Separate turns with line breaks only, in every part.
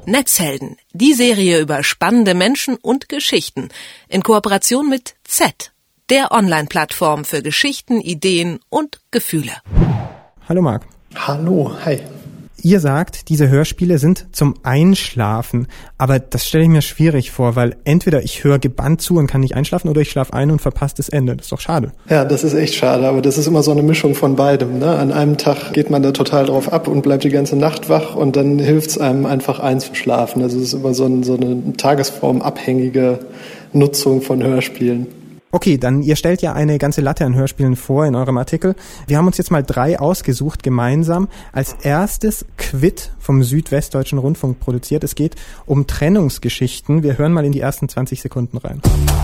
Netzhelden, die Serie über spannende Menschen und Geschichten in Kooperation mit Z, der Online-Plattform für Geschichten, Ideen und Gefühle.
Hallo Marc.
Hallo, hi.
Ihr sagt, diese Hörspiele sind zum Einschlafen, aber das stelle ich mir schwierig vor, weil entweder ich höre gebannt zu und kann nicht einschlafen oder ich schlafe ein und verpasse das Ende. Das ist doch schade.
Ja, das ist echt schade, aber das ist immer so eine Mischung von beidem, ne? An einem Tag geht man da total drauf ab und bleibt die ganze Nacht wach und dann hilft es einem einfach einzuschlafen. Also es ist immer so eine tagesformabhängige Nutzung von Hörspielen.
Okay, dann ihr stellt ja eine ganze Latte an Hörspielen vor in eurem Artikel. Wir haben uns jetzt mal 3 ausgesucht gemeinsam. Als erstes Quid vom Südwestdeutschen Rundfunk produziert. Es geht um Trennungsgeschichten. Wir hören mal in die ersten 20 Sekunden rein.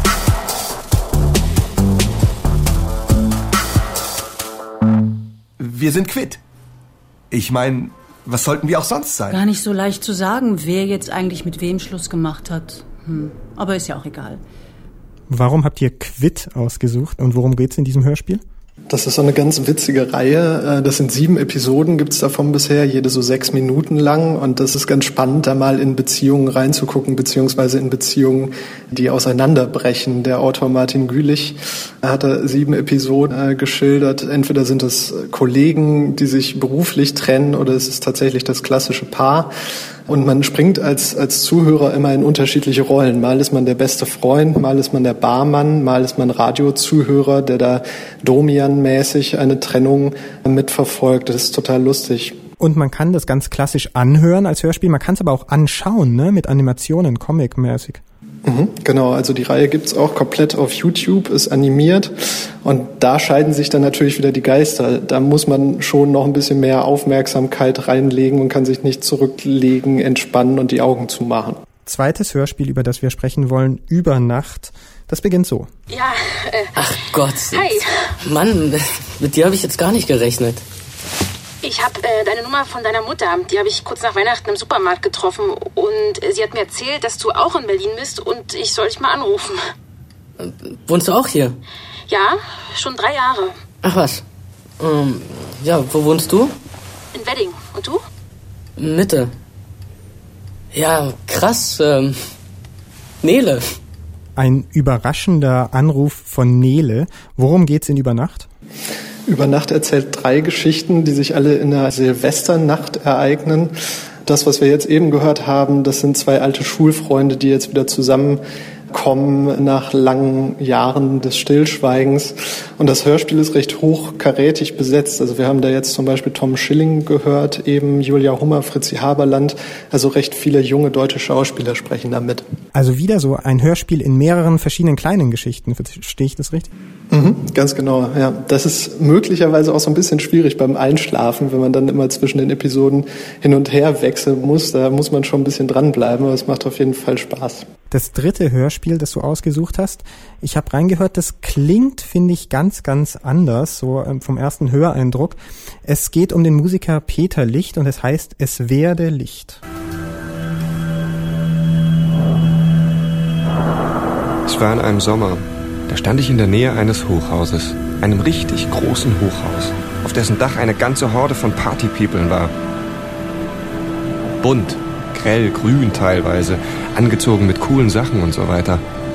Wir sind quitt. Ich meine, was sollten wir auch sonst sein?
Gar nicht so leicht zu sagen, wer jetzt eigentlich mit wem Schluss gemacht hat. Aber ist ja auch egal.
Warum habt ihr Quid ausgesucht und worum geht's in diesem Hörspiel?
Das ist so eine ganz witzige Reihe. Das sind 7 Episoden, gibt's davon bisher, jede so 6 Minuten lang. Und das ist ganz spannend, da mal in Beziehungen reinzugucken, beziehungsweise in Beziehungen, die auseinanderbrechen. Der Autor Martin Gülich hat da 7 Episoden geschildert. Entweder sind es Kollegen, die sich beruflich trennen, oder es ist tatsächlich das klassische Paar. Und man springt als Zuhörer immer in unterschiedliche Rollen. Mal ist man der beste Freund, mal ist man der Barmann, mal ist man Radiozuhörer, der da Domian-mäßig eine Trennung mitverfolgt. Das ist total lustig.
Und man kann das ganz klassisch anhören als Hörspiel, man kann es aber auch anschauen, ne, mit Animationen, Comic-mäßig.
Genau, also die Reihe gibt's auch komplett auf YouTube, ist animiert und da scheiden sich dann natürlich wieder die Geister. Da muss man schon noch ein bisschen mehr Aufmerksamkeit reinlegen und kann sich nicht zurücklegen, entspannen und die Augen zumachen.
Zweites Hörspiel, über das wir sprechen wollen, Über Nacht. Das beginnt so.
Ja,
Ach Gott.
Hi.
Mann, mit dir habe ich jetzt gar nicht gerechnet.
Ich habe deine Nummer von deiner Mutter, die habe ich kurz nach Weihnachten im Supermarkt getroffen und sie hat mir erzählt, dass du auch in Berlin bist und ich soll dich mal anrufen.
Wohnst du auch hier?
Ja, schon 3 Jahre.
Ach was. Ja, wo wohnst du?
In Wedding. Und du?
Mitte. Ja, krass. Nele.
Ein überraschender Anruf von Nele. Worum geht's in Über Nacht?
Über Nacht erzählt 3 Geschichten, die sich alle in einer Silvesternacht ereignen. Das, was wir jetzt eben gehört haben, das sind 2 alte Schulfreunde, die jetzt wieder zusammenkommen nach langen Jahren des Stillschweigens. Und das Hörspiel ist recht hochkarätig besetzt. Also wir haben da jetzt zum Beispiel Tom Schilling gehört, eben Julia Hummer, Fritzi Haberland. Also recht viele junge deutsche Schauspieler sprechen da mit.
Also wieder so ein Hörspiel in mehreren verschiedenen kleinen Geschichten. Verstehe ich das richtig?
Ganz genau, ja. Das ist möglicherweise auch so ein bisschen schwierig beim Einschlafen, wenn man dann immer zwischen den Episoden hin und her wechseln muss. Da muss man schon ein bisschen dranbleiben, aber es macht auf jeden Fall Spaß.
Das dritte Hörspiel, das du ausgesucht hast, ich habe reingehört, das klingt, finde ich, ganz, ganz anders, so vom ersten Höreindruck. Es geht um den Musiker Peter Licht und es heißt Es werde Licht.
Es war in einem Sommer. Da stand ich in der Nähe eines Hochhauses, einem richtig großen Hochhaus, auf dessen Dach eine ganze Horde von Partypeoplen war. Bunt, grell, grün teilweise, angezogen mit coolen Sachen und so weiter.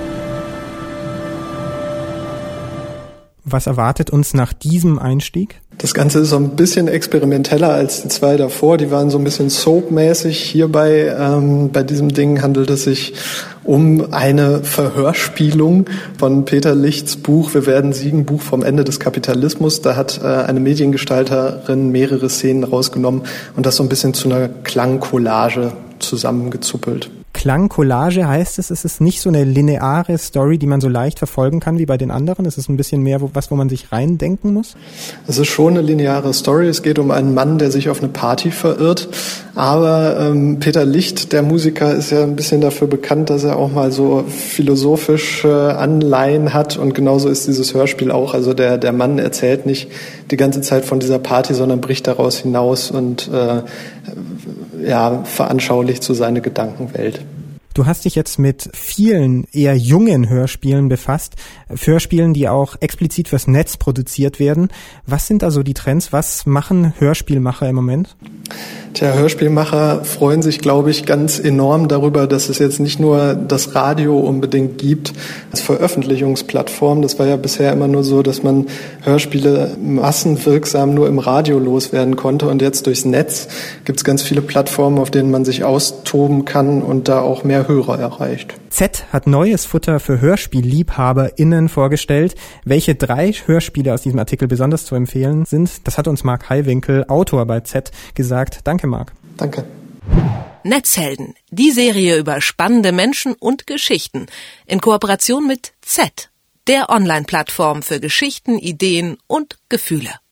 Was erwartet uns nach diesem Einstieg?
Das Ganze ist so ein bisschen experimenteller als die 2 davor. Die waren so ein bisschen soapmäßig. Hierbei, bei diesem Ding handelt es sich um eine Verhörspielung von Peter Lichts Buch Wir werden siegen, Buch vom Ende des Kapitalismus. Da hat eine Mediengestalterin mehrere Szenen rausgenommen und das so ein bisschen zu einer Klangcollage zusammengezuppelt.
Klangcollage heißt es ist nicht so eine lineare Story, die man so leicht verfolgen kann wie bei den anderen. Es ist ein bisschen mehr wo man sich reindenken muss.
Es ist schon eine lineare Story. Es geht um einen Mann, der sich auf eine Party verirrt. Aber Peter Licht, der Musiker, ist ja ein bisschen dafür bekannt, dass er auch mal so philosophische Anleihen hat. Und genauso ist dieses Hörspiel auch. Also der Mann erzählt nicht die ganze Zeit von dieser Party, sondern bricht daraus hinaus und veranschaulicht so seine Gedankenwelt.
Du hast dich jetzt mit vielen eher jungen Hörspielen befasst, Hörspielen, die auch explizit fürs Netz produziert werden. Was sind da so die Trends? Was machen Hörspielmacher im Moment?
Tja, Hörspielmacher freuen sich, glaube ich, ganz enorm darüber, dass es jetzt nicht nur das Radio unbedingt gibt als Veröffentlichungsplattform. Das war ja bisher immer nur so, dass man Hörspiele massenwirksam nur im Radio loswerden konnte. Und jetzt durchs Netz gibt es ganz viele Plattformen, auf denen man sich austoben kann und da auch mehr Hörer erreicht.
Z hat neues Futter für HörspielliebhaberInnen vorgestellt. Welche 3 Hörspiele aus diesem Artikel besonders zu empfehlen sind, das hat uns Marc Heiwinkel, Autor bei Z, gesagt. Danke, Marc.
Danke.
Netzhelden, die Serie über spannende Menschen und Geschichten in Kooperation mit Z, der Online-Plattform für Geschichten, Ideen und Gefühle.